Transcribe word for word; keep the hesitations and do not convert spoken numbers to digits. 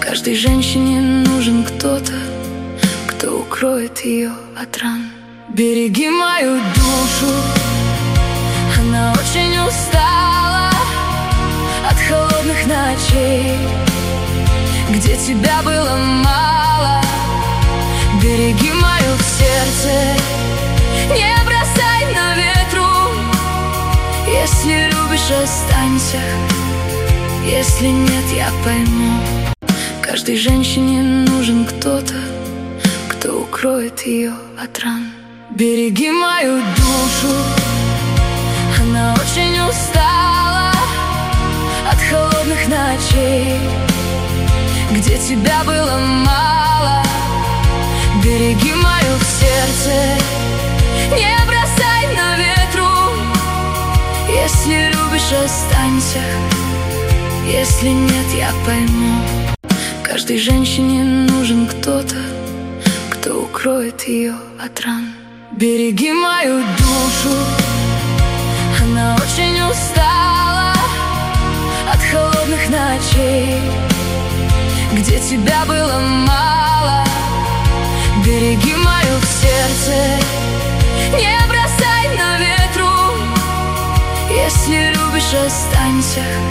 Каждой женщине нужен кто-то, кто укроет ее от ран. Береги мою душу, она очень устала от холодных ночей, где тебя было мало. Береги мое сердце, не бросай на ветру. Если любишь, останься, если нет, я пойму. Каждой женщине нужен кто-то, кто укроет ее от ран. Береги мою душу, она очень устала от холодных ночей, где тебя было мало. Береги мое сердце, не бросай на ветру. Если любишь, останься, если нет, я пойму. Каждой женщине нужен кто-то, кто укроет ее от ран. Береги мою душу, она очень устала от холодных ночей, где тебя было мало. Береги мое сердце, не бросай на ветру. Если любишь, останься,